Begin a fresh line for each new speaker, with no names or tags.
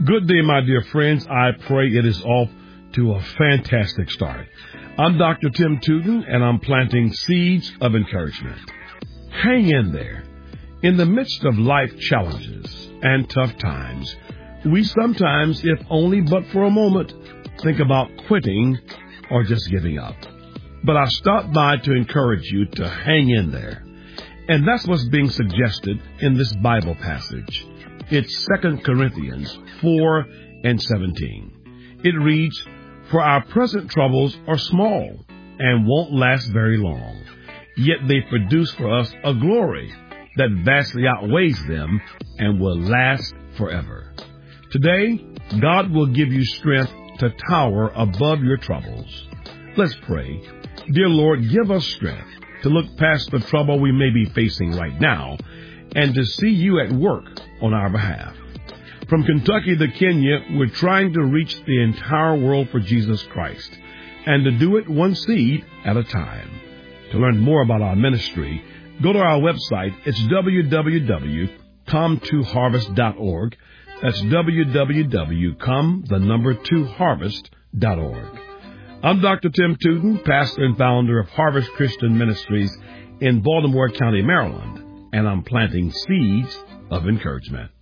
Good day, my dear friends. I pray it is off to a fantastic start. I'm Dr. Tim Tootin, and I'm planting seeds of encouragement. Hang in there. In the midst of life challenges and tough times, we sometimes, if only but for a moment, think about quitting or just giving up. But I stopped by to encourage you to hang in there. And that's what's being suggested in this Bible passage. It's 2 Corinthians 4 and 17. It reads, "For our present troubles are small and won't last very long, yet they produce for us a glory that vastly outweighs them and will last forever." Today, God will give you strength to tower above your troubles. Let's pray. Dear Lord, give us strength to look past the trouble we may be facing right now and to see you at work on our behalf. From Kentucky to Kenya, we're trying to reach the entire world for Jesus Christ and to do it one seed at a time. To learn more about our ministry, go to our website. It's www.come2harvest.org. That's www.come2harvest.org. I'm Dr. Tim Tootin, pastor and founder of Harvest Christian Ministries in Baltimore County, Maryland, and I'm planting seeds of encouragement.